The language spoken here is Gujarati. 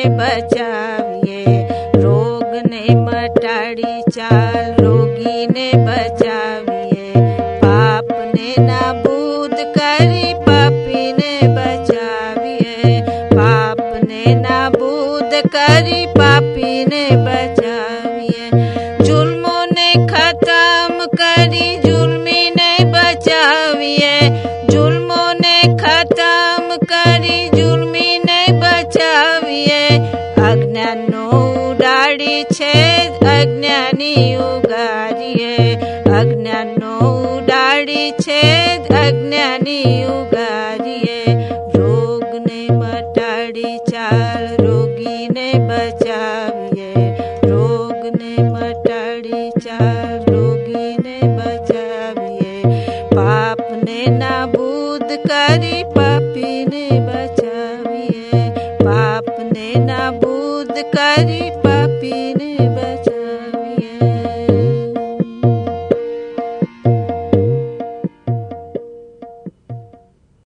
બચાવીએ. રોગને મટાડી ચાલ રોગીને બચાવીએ. પાપને નાબૂદ કરી પાપીને બચાવીએ. પાપને નાબૂદ કરી પાપીને બચાવીએ. જુલ્મોને ખતમ કરી જુલ્મીને બચાવીએ. જુલ્મોને ખતમ કરી જુલ્મીને બચાવીએ. અજ્ઞાનનો ઉડાડી છે અજ્ઞાની ઉગારીએ. અજ્ઞાનનો ઉડાડી છે અજ્ઞાની ઉગારીએ. રોગને મટાડી ચાલ રોગીને બચાવીએ. રોગને મટાડી ચાલ રોગીને બચાવીએ. પાપને નાબૂદ કરી